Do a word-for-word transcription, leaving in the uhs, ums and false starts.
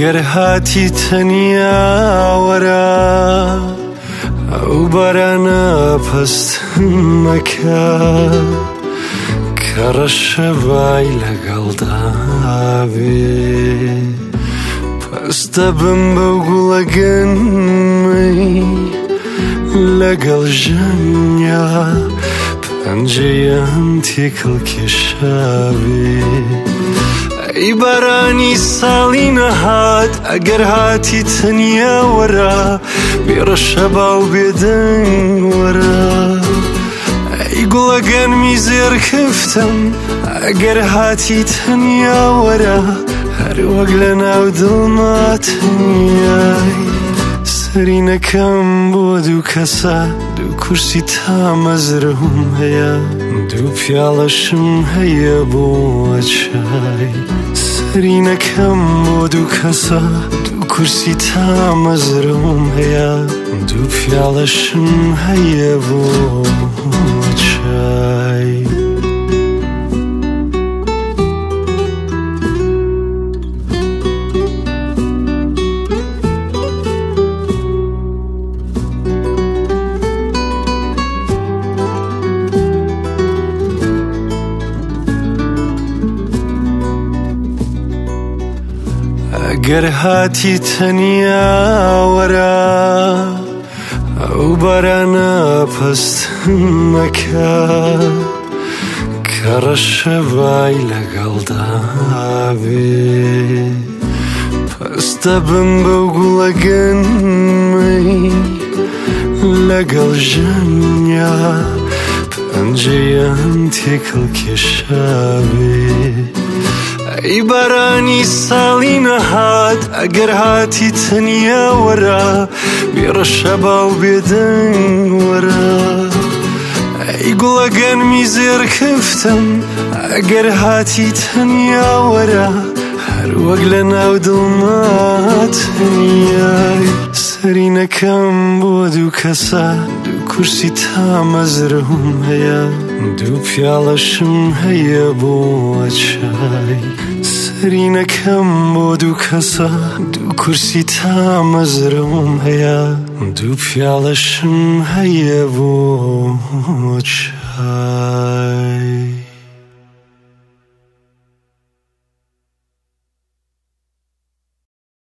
ئەگەر هاتی تەنیا وەرە ئەو بارانە پەستم مەکە کە ڕەشەبای لەگەڵدا بێ پەستە بم بەو گوڵە گەنمەی لەگەڵ ژەنیا پەنجەیەم تێکەڵ کێشابێ ئەی بارانی ساڵی نەهات ئەگەر هاتی تەنیا وەرە بێڕەشە باو بێدەنگ وەرە ئەی گوڵە گەنمی زێر کەفتم ئەگەر هاتی تەنیا وەرە هەر وەک لە ناو دڵماتنیای سەرینەکەم بۆ دوو کەسە دوو کورسی تا مەزرم هەیە دوو پیاڵەشم هەیە بۆ چای سەرینەکەم بۆ دوو کەسە دوو کورسی تا مەزرم هەیە دوو پیاڵەشم هەیە بۆ چای ئەگەر هاتی تەنیا وەرە ئەو بارانە پەستم مەکە کە ڕەشەبای لەگەڵدا بێ پەستە بم بەو گوڵە گەنمەی لەگەڵ ژەنیا پەنجەیەم تێکەڵ کێشابێ ئەی بارانی ساڵی نەهات ئەگەر هاتی تەنیا وەرە بێڕەشە باو بێدەنگ وەرە ئەی گوڵە گەنمی زێر کەفتم ئەگەر هاتی تەنیا وەرە هەر وەک لە ناو دڵماتنیای سەرینەکەم بۆ دوو کەسە دوو کورسی تا مەزرم هەیە دوو پیاڵەشم هەیە بۆ چای سەرینەکەم بۆ دوو کەسە دوو کورسی تا مەزرم هەیە دوو پیاڵەشم هەیە بۆ چای